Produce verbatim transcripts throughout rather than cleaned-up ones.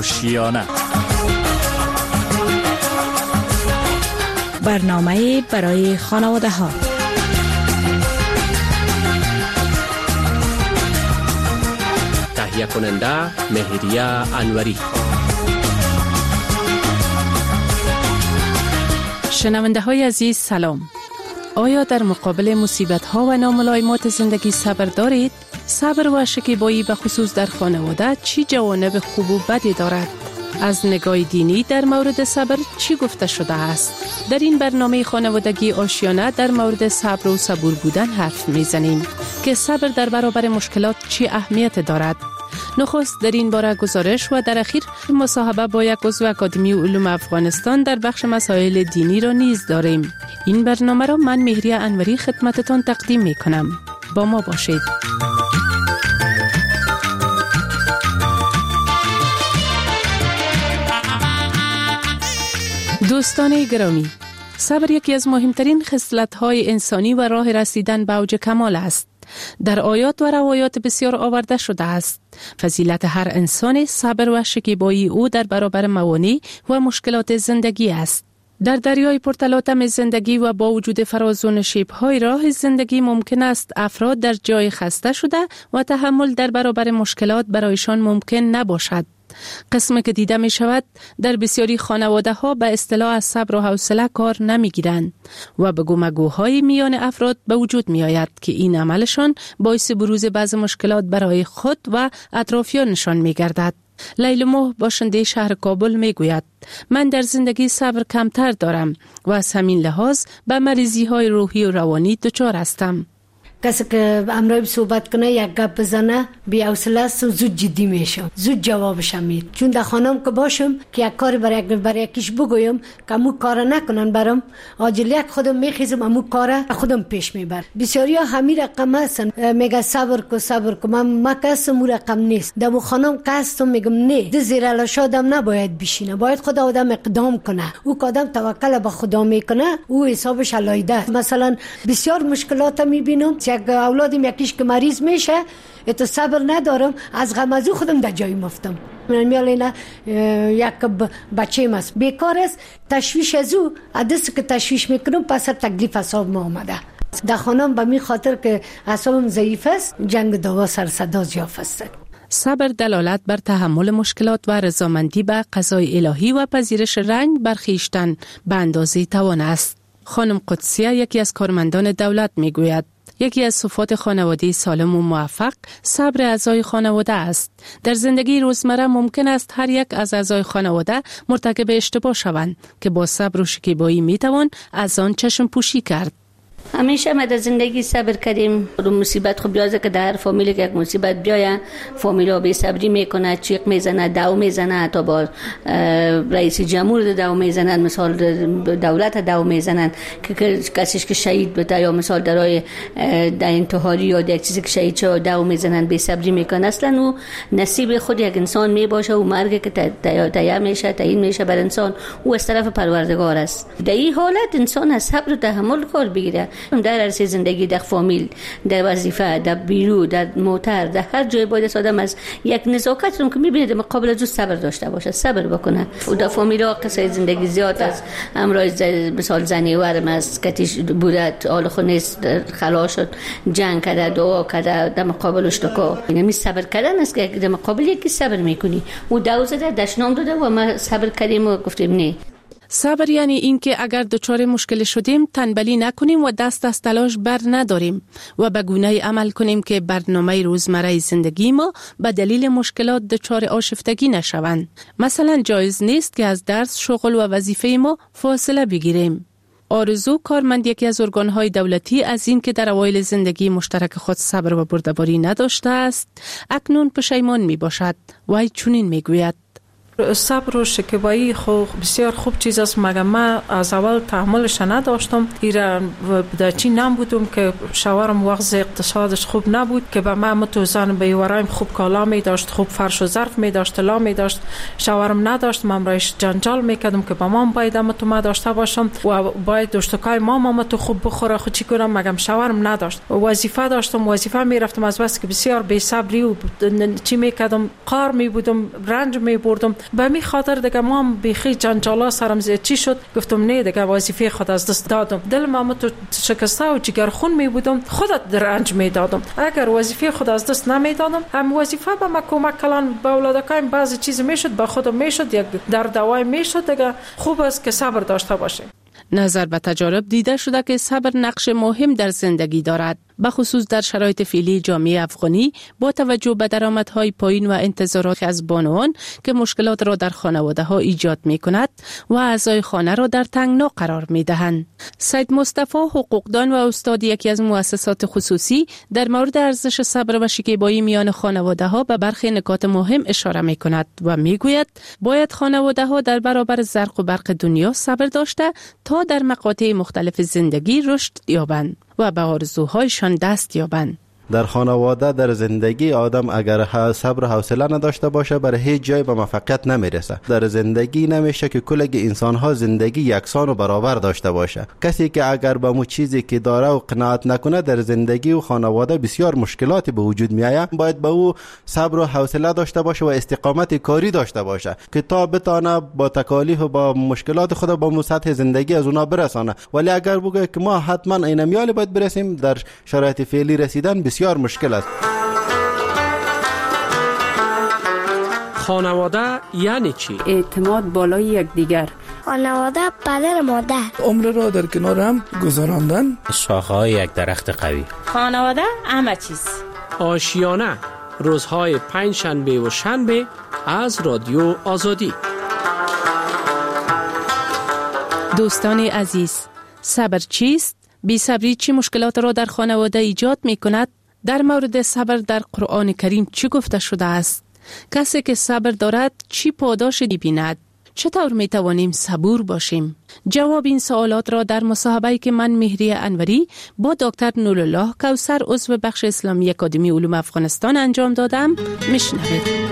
آشیانه. برنامه برای خانواده ها. تهیه کننده مهریه انوری. شنونده های عزیز سلام. آیا در مقابل مصیبت ها و ناملایمات زندگی صبر دارید؟ صبر و شکیبایی به خصوص در خانواده چی جوانب خوب و بدی دارد؟ از نگاه دینی در مورد صبر چی گفته شده است؟ در این برنامه خانوادگی آشیانه در مورد صبر و صبور بودن حرف میزنیم که صبر در برابر مشکلات چی اهمیت دارد. نخست در این باره گزارش و در اخیر مصاحبه با یک عضو اکادمی علوم افغانستان در بخش مسائل دینی را نیز داریم. این برنامه را من مهریه انوری خدمتتان تقدیم می کنم. با ما باشید. دوستان گرامی، صبر یکی از مهمترین خصلت‌های انسانی و راه رسیدن به اوج کمال است. در آیات و روایات بسیار آورده شده است. فضیلت هر انسان صبر و شکیبایی او در برابر موانع و مشکلات زندگی است. در دریای پرتلاطم زندگی و با وجود فراز و نشیب‌های راه زندگی ممکن است افراد در جای خسته شده و تحمل در برابر مشکلات برایشان ممکن نباشد. قسمی که دیده می شود در بسیاری خانواده ها به اصطلاح از صبر و حوصله کار نمی گیرند و به گفتگوهای میان افراد به وجود می آید که این عملشان باعث بروز بعض مشکلات برای خود و اطرافیانشان می گردد. لیلا ماه باشنده شهر کابل می گوید من در زندگی صبر کمتر دارم و از همین لحاظ به مریضی های روحی و روانی دچار هستم. کسی که امروز صحبت کنه یک گپ بزنه بی حوصله است و زود جدی میشم، زود جوابش میدم. چون در خانم که باشم که یک کار برای برای یکیش بگویم که امو کار نکنن برام عاجلیت خودم میخیزم امو کار خودم پیش میبر. بسیاری ها همین رقم هستن میگه صبر کو صبر کو. من ما کسم اون رقم نیست. دمو خانم کستم میگم نه ده زیر لاشادم نباید بشینه، باید خدا آدم اقدام کنه. او که آدم توکل به خدا میکنه او حسابش علایده. مثلا بسیار مشکلات میبینم یک اولادم یکیش که مریض میشه ات صبر ندارم از غم از خودم در جای مفتم. من میاله یک بچه ماست بیکار است تشویش از او عدس که تشویش میکنم پس تکلیف حساب ما آمده. در خانم به می خاطر که حسابم ضعیف است جنگ دوا سر صدا زیاف است. صبر دلالت بر تحمل مشکلات و رضامندی به قضای الهی و پذیرش رنج بر خویشتن به اندازه توان است. خانم قدسیه یکی از کارمندان دولت میگوید یکی از صفات خانواده سالم و موفق صبر اعضای خانواده است. در زندگی روزمره ممکن است هر یک از اعضای خانواده مرتکب اشتباه شوند که با صبر و شکیبایی میتوان از آن چشم پوشی کرد. همیشه ما در زندگی صبر کردیم. رو مصیبت خب بیازه که در فامیل که یک مصیبت بیایه فامیلا بی صبری میکنه، چیق میزنه، داو میزنه، تا با رئیس جمهور داو میزنن، مثال دولت داو میزنن که کسیش که شهید بده یا مثال درای در انتحاری یا یک چیزی که شهید شد داو میزنن، بی صبری میکنه. اصلا او نصیب خود یک انسان میباشه و مرگ که تیار میشه تعیین میشه بر انسان او از طرف پروردگار است. در این حالت انسان از صبر و تحمل کار بگیره. در عرصه زندگی، در فامیل، در وظیفه، در بیرو، در موتر، در هر جای باید آدم از یک نزاکت رو که میبینید مقابل از صبر داشته باشه، صبر بکنه. و در فامیل ها قصه زندگی زیاد از امروز مثال زنی ورم از کتیش بودت حال خود نیست خلاص شد جنگ کرده دعا کرده در مقابل اشتکا. یعنی صبر کردن است که در مقابل یکی صبر میکنی و دوزه در دشنام داده و ما صبر کردیم و گفتیم نه. صبر یعنی این که اگر دچار مشکل شدیم تنبلی نکنیم و دست از تلاش بر نداریم و به گونه‌ای عمل کنیم که برنامه روزمره زندگی ما به دلیل مشکلات دچار آشفتگی نشوند. مثلا جایز نیست که از درس، شغل و وظیفه ما فاصله بگیریم. آرزو کارمند یکی از ارگان‌های دولتی از این که در اوایل زندگی مشترک خود صبر و بردباری نداشته است اکنون پشیمان می باشد. وی چنین می گوید صبر و شکیبایی خو بسیار خوب چیز است، مگر من از اول تحملش نداشتم. ایران در چین نبودم که شوهرم وضع اقتصادش خوب نبود که به من متوزن به یورایم خوب کالا می داشت، خوب فرش و ظرف می داشت، طلا می داشت. شوهرم نداشت، من رایش جنجال میکردم که با مام باید اما تو ما داشته باشم و باید دشتکای مام اما تو خوب بخوره خود چی کنم، مگم شوهرم نداشت. وظیفه داشتم، وظیفه میرفتم از بس که بسیار بی صبری و چی میکردم، قار می بودم، رنج می بردم. به می خاطر دیگه ما هم بیخی جنجالا سرم زید چی شد، گفتم نه دیگه وظیفه خود از دست دادم، دل ما تو شکسته و جگر خون می بودم، خودت در رنج می دادم. اگر وظیفه خود از دست نمی دادم هم وظیفه به ما کمک کلان به اولادکایم بعضی چیز می شد به خودم می شد، یک در دوای می شد دیگه. خوب است که صبر داشته باشیم. نظر به تجارب دیده شده که صبر نقش مهم در زندگی دارد، به خصوص در شرایط فعلی جامعه افغانی با توجه به درآمدهای پایین و انتظارات از بانوان که مشکلات را در خانواده ها ایجاد می کند و اعضای خانه را در تنگنا قرار می دهند. سید مصطفی حقوقدان و استاد یکی از مؤسسات خصوصی در مورد ارزش صبر و شکیبایی میان خانواده ها به برخی نکات مهم اشاره می کند و می گوید باید خانواده ها در برابر زرق و برق دنیا صبر داشته تا در مقاطع مختلف زندگی رشد یابند و به آرزوهایشان دست یابند. در خانواده در زندگی آدم اگر صبر و حوصله نداشته باشه برای هیچ جای به موفقیت نمیرسه. در زندگی نمیشه که کل انسان ها زندگی یکسان و برابر داشته باشه. کسی که اگر به مو چیزی که داره و قناعت نکنه در زندگی و خانواده بسیار مشکلاتی به وجود میآید. باید به او صبر و حوصله داشته باشه و استقامت کاری داشته باشه که تا بتونه با تکالیف و با مشکلات خود با سطح زندگی از اونا برسانه. ولی اگر بگه که ما حتما اینمیال باید برسیم، در شرایط فعلی رسیدن بسیار مشکل است. خانواده یعنی چی؟ اعتماد بالای یکدیگر. خانواده پدر مادر. عمر را در کنار هم گذراندن. شاخه‌های یک درخت قوی. خانواده همه چیز. آشیانه روزهای پنج شنبه و شنبه از رادیو آزادی. دوستان عزیز، صبر چیست؟ بی‌صبری چه مشکلات را در خانواده ایجاد می کند؟ در مورد صبر در قرآن کریم چی گفته شده است؟ کسی که صبر دارد چی پاداش می‌بیند؟ چطور می توانیم صبور باشیم؟ جواب این سوالات را در مصاحبه‌ای که من مهریه انوری با دکتر نورالله کوثر عضو بخش اسلامی اکادمی علوم افغانستان انجام دادم میشنوید.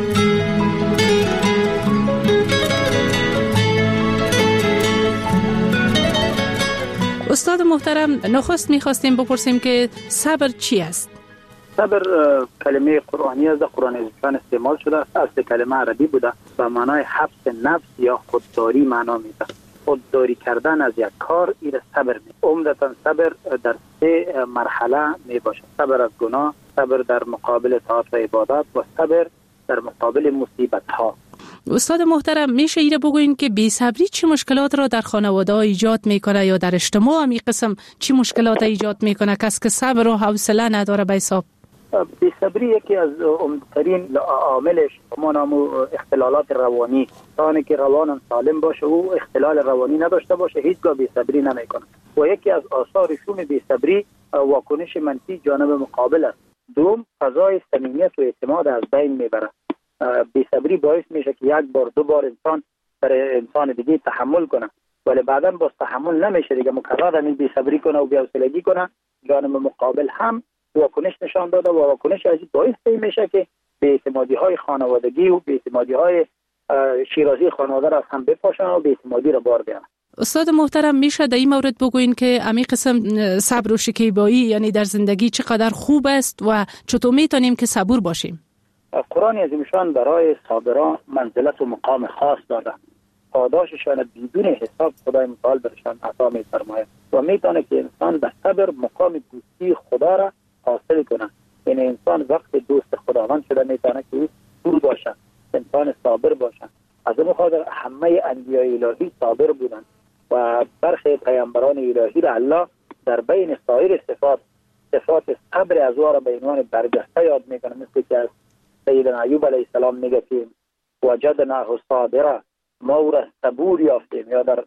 استاد محترم، نخست می‌خواستیم بپرسیم که صبر چی است؟ صبر کلمه قرآنی است، در قرآن عزیز استعمال شده است. اصل کلمه عربی بوده و معنای حبس نفس یا خودداری معنا میده. خودداری کردن از یک کار این صبر می. عمدتاً صبر در سه مرحله می باشد. صبر از گناه، صبر در مقابل طاعت و عبادت و صبر در مقابل مصیبت ها. استاد محترم، میشه ایره بگوین که بی‌صبری چه مشکلات را در خانواده ایجاد میکنه یا در اجتماع هم این قسم چه مشکلات ایجاد میکنه کسی که صبر و حوصله نداره به حساب؟ بی‌صبری یکی از عمدترین عواملش همون اختلالات روانی. تا که روانم سالم باشه و اختلال روانی نداشته باشه هیچگاه بی‌صبری نمیکنه. و یکی از آثار شوم بی‌صبری واکنش منفی جانب مقابل است. دوم، فضای صمیمیت و اعتماد از بین میبره. بی‌صبری باعث میشه که یک بار دو بار انسان برای انسان دیگه تحمل کنه، ولی بعداً باز تحمل نمیشه دیگه، مکرر همین بی‌صبری کنه و بی‌حوصلگی کنه، جانب مقابل هم واکنش نشان داده و واکنش از باعث میشه که بی‌اعتمادی های خانوادگی و بی‌اعتمادی های شیرازی خانواده را هم بپاشن و بی‌اعتمادی را بار بیارن. استاد محترم، میشه در این مورد بگوین که امی قسم صبر و شکیبایی یعنی در زندگی چقدر خوب است و چطور میتونیم که صبور باشیم؟ قرآن عظیمشان برای صابران منزلت و مقام خاص داده. پاداششان بدون حساب خدای متعال برشان عطا می‌فرماید و میتونه که انسان به صبر مقام دوستی خدا را حاصل کنه. این انسان وقت دوست خداوند شده میتونه که صبور باشه، انسان صابر باشه. از اون خاطر همه انبیاء الهی صابر بودند و برخی پیامبران الهی را الله در بین سایر صفات صفات صبر از او را به عنوان برجسته یاد میکنه. مثل که از سیدنا ایوب علیه السلام میگه که وجدناه صابرا، ما او را صبور یافتیم. یا در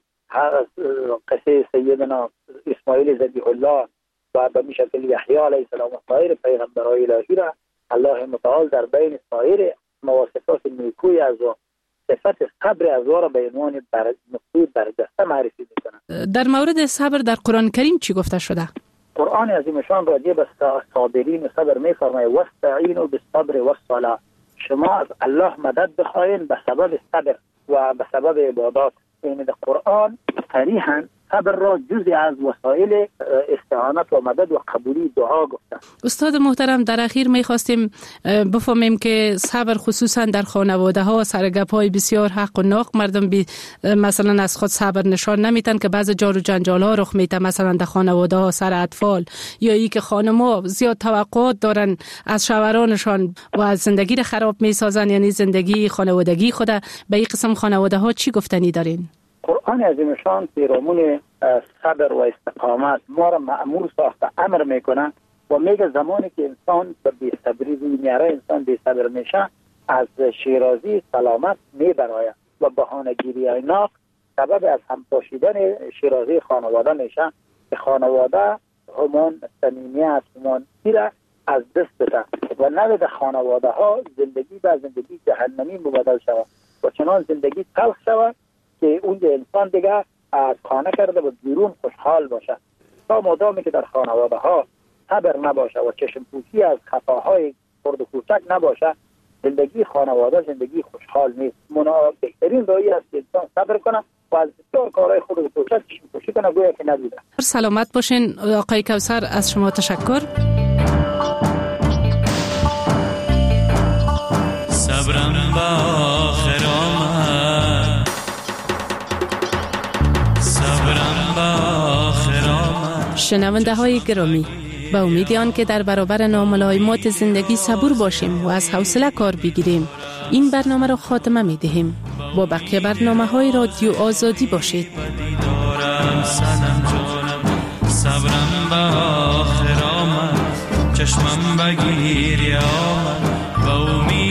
قصه سیدنا اسماعیل ذبیح الله و به شکل یحیی علیه السلام و سایر پیغمبران الهی را الله متعال در بین سایر مواصفات نیکوی از او صفت صبر از او را به عنوان نقطه برجسته معرفی میکنه. در مورد صبر در قرآن کریم چی گفته شده؟ قرآن عظیمشان راجع به صابرین و صبر میفرماید واستعینوا بالصبر والصلاة. شما از الله مدد بخواین به سبب صبر و به سبب عبادات. این در قرآن صریحاً صبر را جزئی از وسایل استعانت و مدد و قبولی دعا گفتند. استاد محترم، در اخیر می‌خواستیم بفهمیم که صبر خصوصا در خانواده ها سرگپ‌های بسیار حق و ناق مردم بی مثلا از خود صبر نشان نمیتن که بعض جار و جنجال ها رخ میده، مثلا در خانواده ها سر اطفال، یا ای که خانم‌ها زیاد توقعات دارن از شوهرانشان و از زندگی را خراب میسازن، یعنی زندگی خانوادگی خود. به این قسم خانواده ها چی گفتنی دارین؟ قرآن عظیمشان پیرامون صبر و استقامت ما را مأمور ساخته، امر میکنه و میگه زمانی که انسان به بی‌صبری روی میاره، انسان بی‌صبر میشه، از شیرازی سلامت میبراید و بهانه‌گیری های ناف سبب از هم پاشیدن شیرازی خانواده میشه که خانواده همان صمیمیت، همان سیره از دست بده و نوید خانواده ها زندگی به زندگی جهنمی مبادل شود و چنان زندگی تلخ شود که اونجا انسان دیگه از خانه کرده و بیرون خوشحال باشه. تا مادامی که در خانواده ها صبر نباشه و چشم پوشی از خطاهای خرد و کوچک نباشه، زندگی خانواده زندگی خوشحال نیست. منا بهترین راهی است که انسان صبر کنه و از بسیار کارهای خود و کوچک چشم پوشی کنه گویا که نبوده. سلامت باشین آقای کوثر، از شما تشکر. صبرم با آخر آمد، صبرم با آخر آمد. شنونده های گرامی، با امید آن که در برابر ناملایمات زندگی صبور باشیم و از حوصله کار بگیریم، این برنامه را خاتمه می دهیم. با بقیه برنامه های رادیو آزادی باشید. صبرم با آخر آمد، چشمم بگیر یا من با امید